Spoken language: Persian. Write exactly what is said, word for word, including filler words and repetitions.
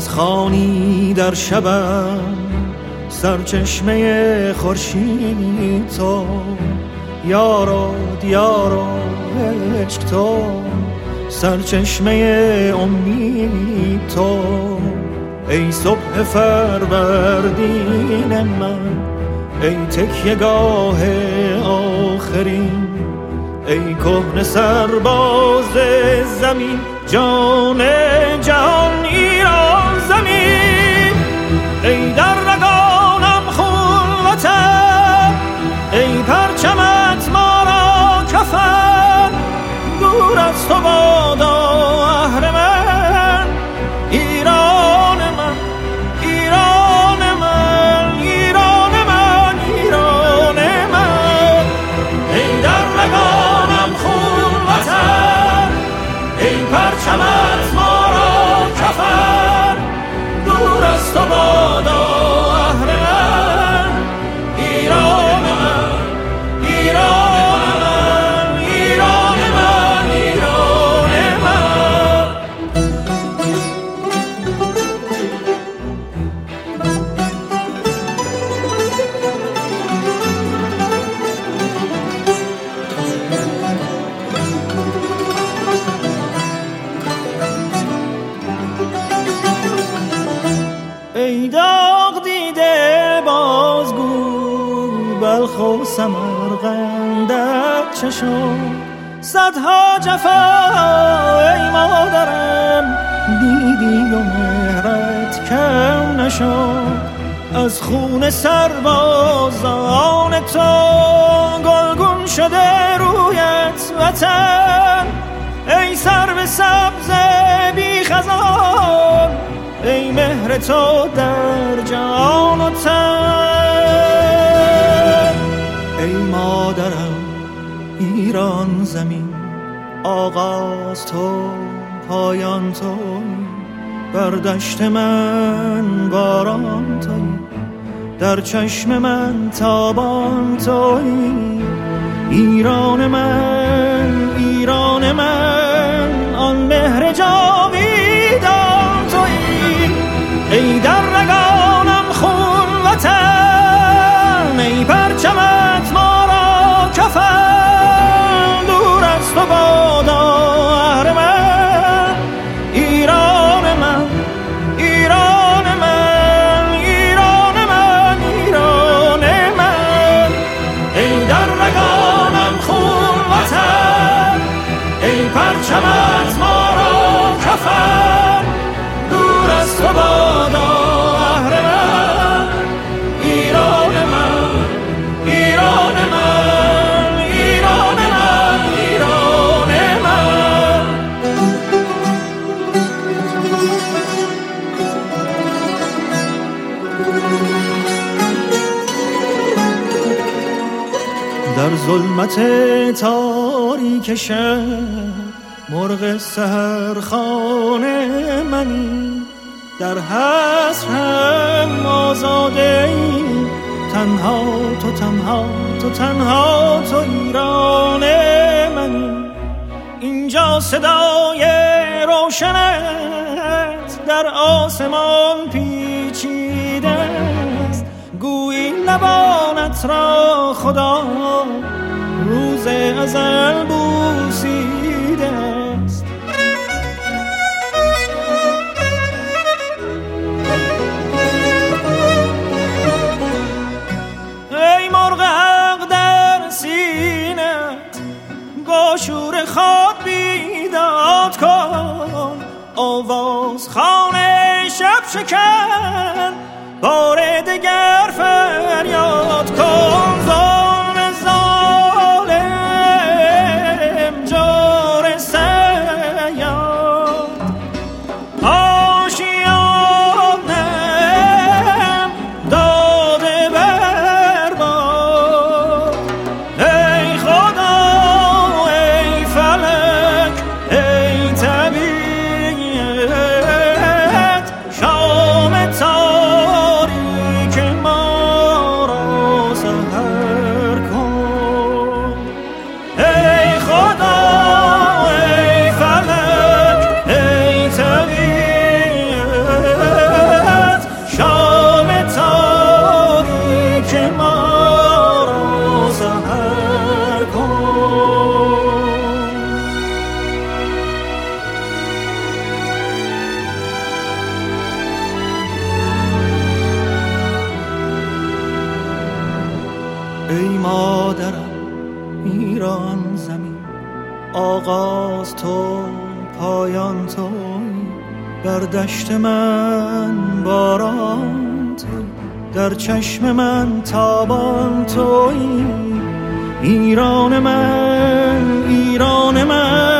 باز خوانی در شبم سرچشمه خورشید تو، یارو دیارو عشق تو، سرچشمه امید تو. ای صبح فروردین من، ای تکیه‌گاه آخرین، ای کهنه سرباز زمین، جان جهان ایران زمین. ای در رگانم خون وطن، ای پرچمت ما را کفن، دور از تو بادا اهرمن، ایران من، ایران من، ایران من، ایران من. ای در رگانم خون وطن، ای پرچمت ما را کفن، دور از تو بادا اهرمن، ایران من، ایران من، ایران من، ایران من. ای داغ دیده بازگو بلخ و سمرقندت چه شد؟ صدها جفا ای مادرم دیدی و مهرت کم نشد. از خون سربازان تو گلگون شده رویت وطن، ای سرو سبز بی خزان، ای مهر تو در جان و تن. ای مادرم ایران زمین، آغاز تو پایان تو، بر دشت من باران تویی، در چشم من تابان تویی. ایران من، ایران من، آن مهر جاویدان تویی. ای در رگانم خون وطن، ای پرچمت ما را کفن، دور از تو بادا اهرمن، ایران من، ایران من، ایران من، ایران من. ای در رگانم خون وطن، ای پرچمت ما را کفن، دور از تو بادا اهرمن، ایران من، ایران من، ایران من، ایران من. در ظلمت تاریک شب مرغ سحرخانه منی، در حسرم آزاده ای، تنها تو، تنها تو، تنها تو، ایران منی. اینجا صدای روشنت در آسمان پیچیده است، گویی لبانت را خدا روز ازل بوسیده است. ای مرغ حق در سینت با شور خواب بیداد کن، آواز خانه شب شکن، بار دگر فریاد کن. ظالم ظالم جور سیاد، آشیانم داده برباد. ای خدا، ای فلک، ای طبیعت، شام تاریک ما ای مادرم ایران زمین، آغاز تو پایان توی، در دشت من باران توی، در چشم من تابان توی. ایران من، ایران من،